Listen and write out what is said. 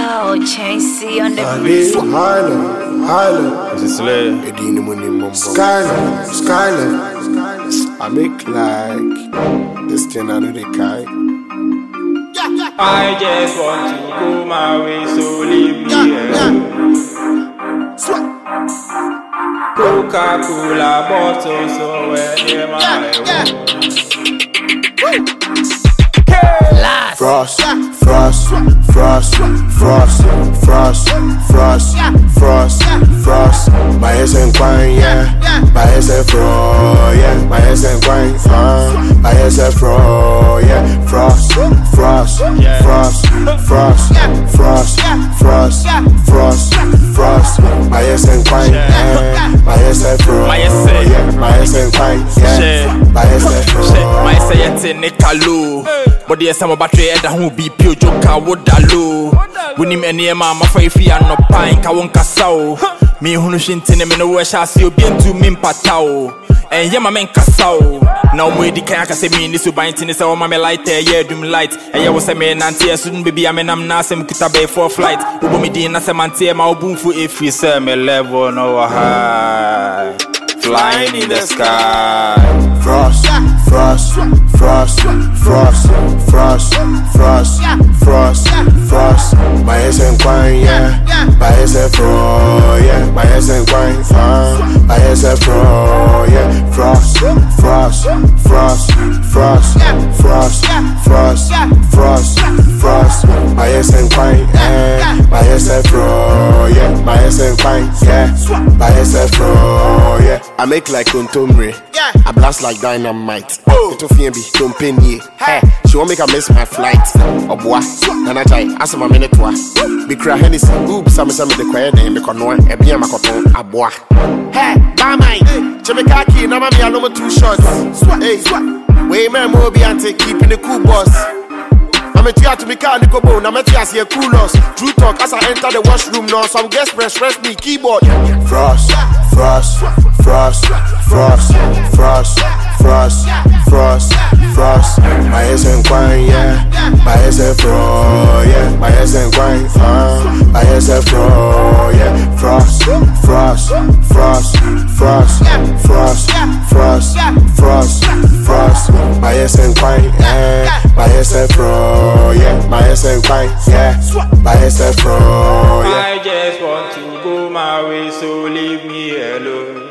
Yo, Chasey on the beat. Highland. This is Slay. Skyline. I make like this thing I know they kind. I just want to go my way, so leave me alone. Coca-Cola bottle, so where am I? Frost. My ass ain't quine, yeah. My ass ain't fro, yeah. My ass ain't quine, my ass ain't fro, yeah. Frost. My ass ain't quine, yeah. My ass ain't fro, yeah. My ass ain't quine, yeah. My ass ain't fro. My ass ain't Nikalo. But there's some battery that won't be pure joke. I would allow. When him and your mama for if you are no pine, Kawonka Sao. Me who no shintin him in the West, I see you bien to me patao. And yeah, my man Kasao. Now, we the can say me in this bind in this all my light there, yeah, doom light. And yeah, was a man and tear soon, baby. I mean, I'm not some kitabe for flight. Ubo me din as a man tear my boom for if we say me level no high. Flying in the sky. Frost. My ass ain't quine, yeah. My ass ain't fro, yeah. My ass ain't quine, my ass ain't fro, yeah. Frost. My ass ain't quine, yeah. My ass ain't fro, yeah. My ass ain't quine, yeah. My ass ain't fro, yeah. I make like Contomre. I blast like dynamite. Little Fiambi, don't pay me. Hey, she won't make a miss my flight. Oh boy, and I try, ask my minute wa. Be cry Hennessy, oops, some the quiet name, the corner, a beer macaton, a boy. Hey, Bamai, Jamaica, now me alone 2 shots. Hey, way man, Moby and take keeping the cool boss. I'm a tear to me car, Nico Bone, I'm a tear, see a cool loss. True talk as I enter the washroom now, some guest press me keyboard. Frost. My ass ain't quine, yeah. My ass ain't fro, yeah. My ass ain't quine, my ass ain't fro, yeah. Frost. My ass ain't quine, yeah. My ass ain't fro, yeah. My ass ain't quine, yeah. My ass ain't fro, yeah. I just want to go my way, so leave me alone.